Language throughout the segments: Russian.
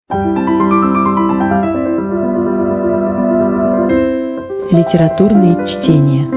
Литературные чтения.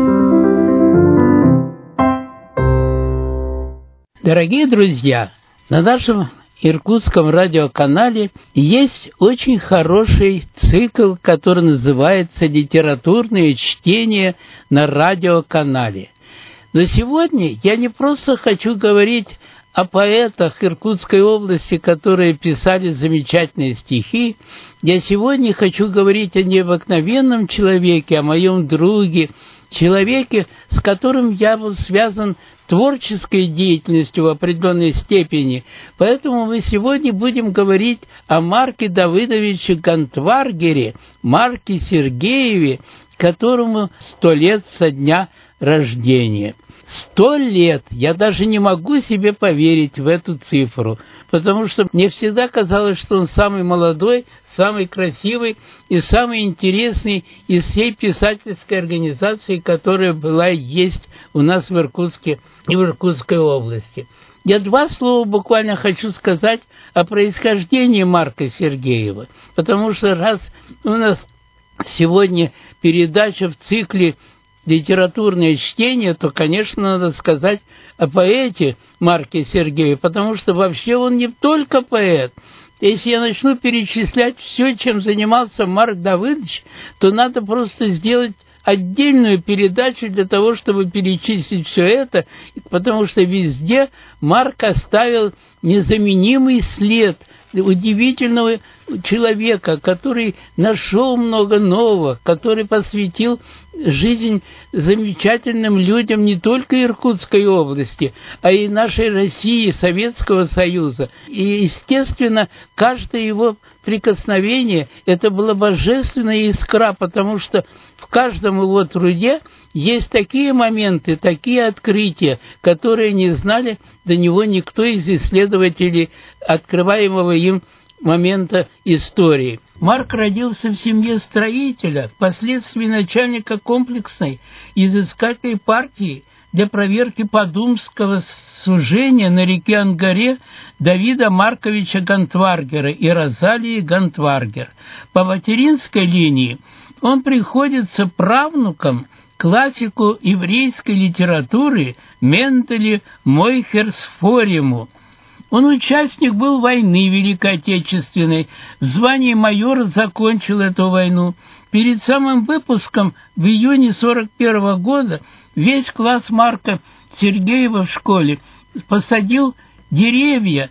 Дорогие друзья, на нашем иркутском радиоканале есть очень хороший цикл, который называется «Литературные чтения на радиоканале». Но сегодня я не просто хочу говорить о поэтах Иркутской области, которые писали замечательные стихи. Я сегодня хочу говорить о необыкновенном человеке, о моем друге, человеке, с которым я был связан творческой деятельностью в определенной степени. Поэтому мы сегодня будем говорить о Марке Давыдовиче Гантваргере, Марке Сергееве, которому 100 лет со дня рождения. 100 лет! Я даже не могу себе поверить в эту цифру, потому что мне всегда казалось, что он самый молодой, самый красивый и самый интересный из всей писательской организации, которая была и есть у нас в Иркутске и в Иркутской области. Я 2 слова буквально хочу сказать о происхождении Марка Сергеева, потому что раз у нас сегодня передача в цикле «Литературное чтение», то, конечно, надо сказать о поэте Марке Сергееве, потому что вообще он не только поэт. Если я начну перечислять все, чем занимался Марк Давыдович, то надо просто сделать отдельную передачу для того, чтобы перечислить все это, потому что везде Марк оставил незаменимый след удивительного человека, который нашел много нового, который посвятил жизнь замечательным людям не только Иркутской области, а и нашей России, Советского Союза. И, естественно, каждое его прикосновение – это была божественная искра, потому что в каждом его труде есть такие моменты, такие открытия, которые не знали до него никто из исследователей открываемого им момента истории. Марк родился в семье строителя, впоследствии начальника комплексной изыскательной партии для проверки подумского сужения на реке Ангаре Давида Марковича Гантваргера и Розалии Гантваргер. По материнской линии он приходится правнуком классику еврейской литературы Менделю Мойхерсфориму. Он участник был войны Великой Отечественной, в звании майора закончил эту войну. Перед самым выпуском в июне 1941 года весь класс Марка Сергеева в школе посадил деревья,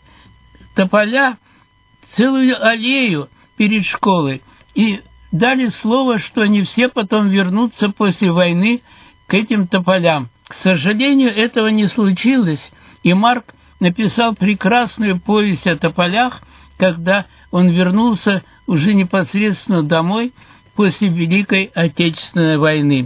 тополя, целую аллею перед школой и дали слово, что они все потом вернутся после войны к этим тополям. К сожалению, этого не случилось, и Марк написал прекрасную повесть о тополях, когда он вернулся уже непосредственно домой после Великой Отечественной войны.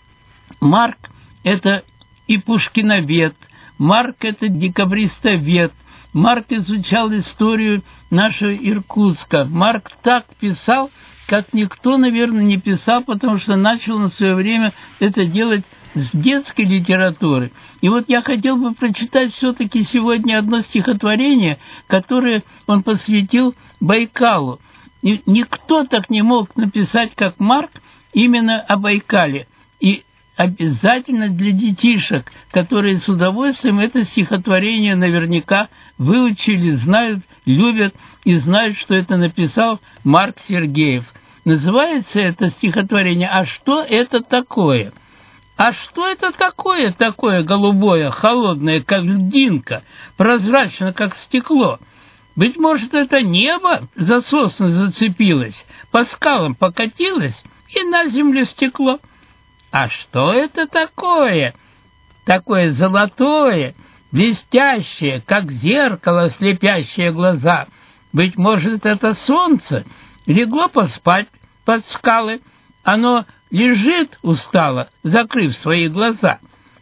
Марк – это и пушкиновед, Марк – это декабристовед, Марк изучал историю нашего Иркутска. Марк так писал, как никто, наверное, не писал, потому что начал на свое время это делать с детской литературы. И вот я хотел бы прочитать все-таки сегодня одно стихотворение, которое он посвятил Байкалу. И никто так не мог написать, как Марк, именно о Байкале. И обязательно для детишек, которые с удовольствием это стихотворение наверняка выучили, знают, любят и знают, что это написал Марк Сергеев. Называется это стихотворение «А что это такое?». А что это такое голубое, холодное, как льдинка, прозрачно, как стекло? Быть может, это небо за сосны зацепилось, по скалам покатилось и на землю стекло? А что это такое? Такое золотое, блестящее, как зеркало, слепящее глаза. Быть может, это солнце легло поспать под скалы, оно лежит устало, закрыв свои глаза.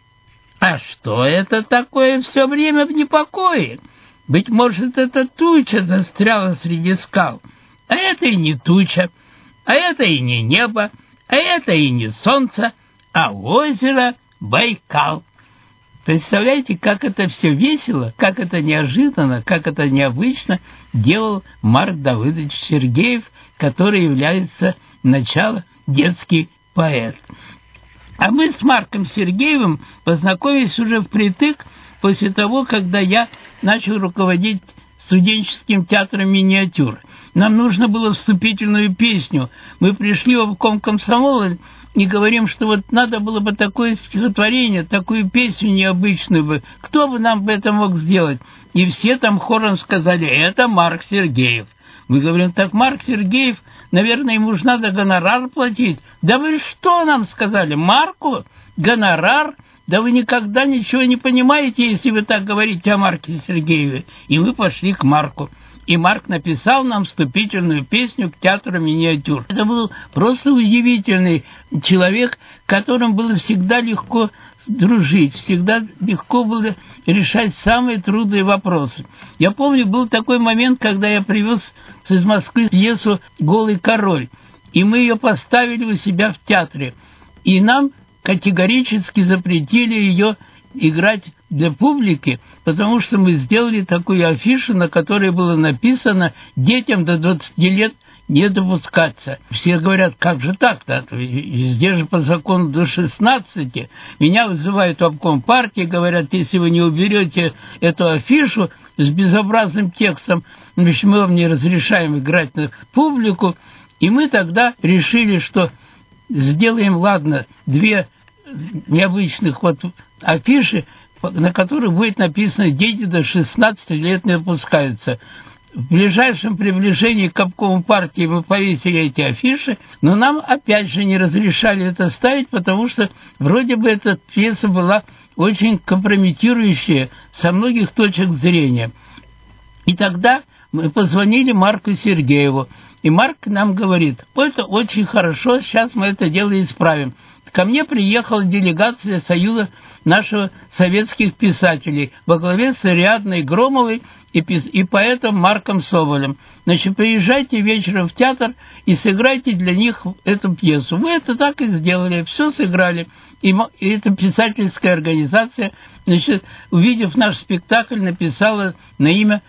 А что это такое все время в непокое? Быть может, это туча застряла среди скал. А это и не туча, а это и не небо, а это и не солнце, а озеро Байкал. Представляете, как это все весело, как это неожиданно, как это необычно делал Марк Давыдович Сергеев, который является начало детский поэт. А мы с Марком Сергеевым познакомились уже впритык после того, когда я начал руководить студенческим театром миниатюр. Нам нужно было вступительную песню. Мы пришли в обком комсомола и говорим, что вот надо было бы такое стихотворение, такую песню необычную бы. Кто бы нам это мог сделать? И все там хором сказали: это Марк Сергеев. Мы говорим: так Марк Сергеев, наверное, ему же надо гонорар платить. Да вы что нам сказали? Марку? Гонорар? Да вы никогда ничего не понимаете, если вы так говорите о Марке Сергееве. И мы пошли к Марку. И Марк написал нам вступительную песню к театру миниатюр. Это был просто удивительный человек, с которым было всегда легко дружить, всегда легко было решать самые трудные вопросы. Я помню, был такой момент, когда я привез из Москвы пьесу «Голый король», и мы ее поставили у себя в театре. И нам категорически запретили ее играть для публики, потому что мы сделали такую афишу, на которой было написано: детям до 20 лет не допускаться. Все говорят: как же так-то? Везде же по закону до 16. Меня вызывают в обком партии, говорят: если вы не уберете эту афишу с безобразным текстом, значит, мы вам не разрешаем играть на публику. И мы тогда решили, что сделаем, ладно, две необычных вот афиши, на которых будет написано: дети до 16 лет не допускаются. В ближайшем приближении к обкому партии мы повесили эти афиши, но нам опять же не разрешали это ставить, потому что вроде бы эта пьеса была очень компрометирующая со многих точек зрения. И тогда мы позвонили Марку Сергееву, и Марк нам говорит: это очень хорошо, сейчас мы это дело исправим. Ко мне приехала делегация Союза наших советских писателей во главе с Ариадной Громовой и поэтом Марком Соболем. Значит, приезжайте вечером в театр и сыграйте для них эту пьесу. Мы это так и сделали, все сыграли. И эта писательская организация, значит, увидев наш спектакль, написала на имя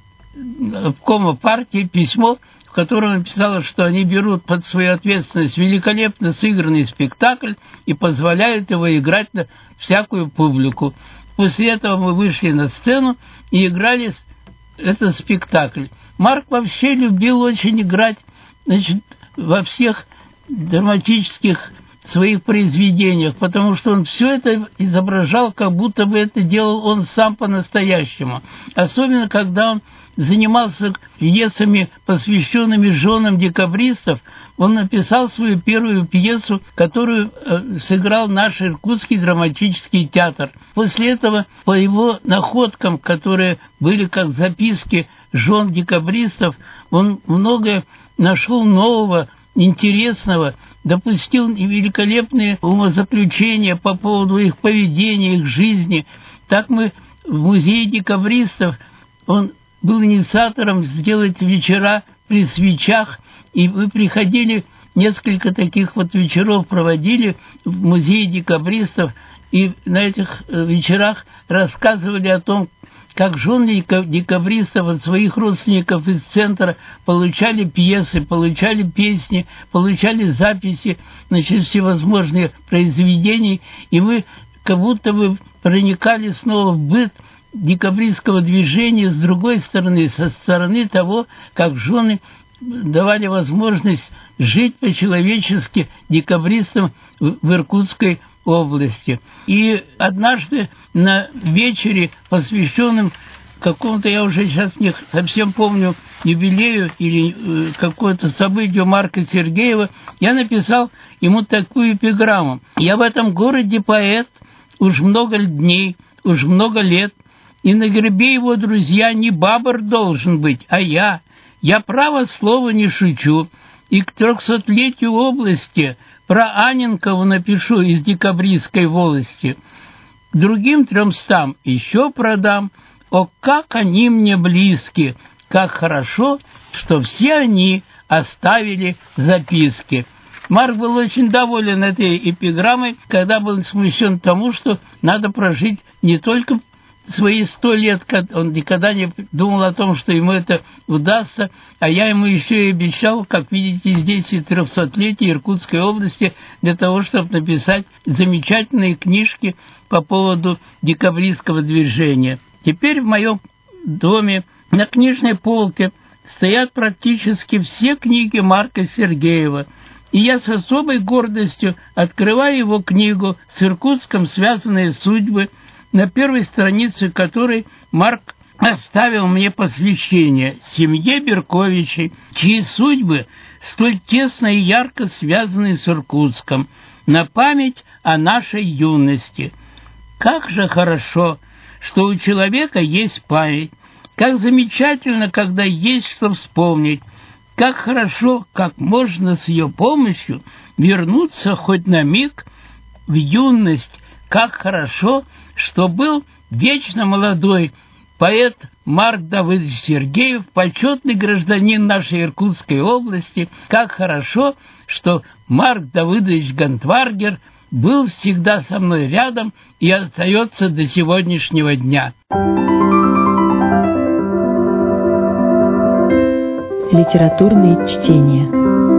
обкома партии письмо, в котором написала, что они берут под свою ответственность великолепно сыгранный спектакль и позволяют его играть на всякую публику. После этого мы вышли на сцену и играли этот спектакль. Марк вообще любил очень играть, значит, во всех драматических своих произведениях, потому что он все это изображал, как будто бы это делал он сам по-настоящему. Особенно, когда он занимался пьесами, посвященными женам декабристов. Он написал свою первую пьесу, которую сыграл наш Иркутский драматический театр. После этого, по его находкам, которые были как записки жен декабристов, он многое нашел нового, интересного, допустил великолепные умозаключения по поводу их поведения, их жизни. Так мы в музее декабристов, он был инициатором сделать вечера при свечах, и мы приходили, несколько таких вот вечеров проводили в музее декабристов, и на этих вечерах рассказывали о том, как жены декабристов от своих родственников из центра получали пьесы, получали песни, получали записи, значит, всевозможных произведений, и мы как будто бы проникали снова в быт декабристского движения, с другой стороны, со стороны того, как жены давали возможность жить по-человечески декабристам в Иркутской области. И однажды на вечере, посвященном какому-то, я уже сейчас не совсем помню, юбилею или какое-то событию Марка Сергеева, я написал ему такую эпиграмму: «Я в этом городе поэт уж много дней, уж много лет, и на гербе его, друзья, не Бабр должен быть, а я. Я, право слово, не шучу, и к 300-летию области про Анненкову напишу из декабристской волости. К другим 300 еще продам. О, как они мне близки! Как хорошо, что все они оставили записки». Марк был очень доволен этой эпиграммой, когда был смущен тому, что надо прожить не только свои 100 лет, он никогда не думал о том, что ему это удастся, а я ему еще и обещал, как видите, здесь и 300-летие Иркутской области для того, чтобы написать замечательные книжки по поводу декабристского движения. Теперь в моем доме на книжной полке стоят практически все книги Марка Сергеева, и я с особой гордостью открываю его книгу «С Иркутском связанные судьбы», на первой странице которой Марк оставил мне посвящение семье Берковичей, чьи судьбы столь тесно и ярко связаны с Иркутском, на память о нашей юности. Как же хорошо, что у человека есть память, как замечательно, когда есть что вспомнить, как хорошо, как можно с ее помощью вернуться хоть на миг в юность, как хорошо, что был вечно молодой поэт Марк Давыдович Сергеев, почетный гражданин нашей Иркутской области. Как хорошо, что Марк Давыдович Гантваргер был всегда со мной рядом и остается до сегодняшнего дня. Литературные чтения.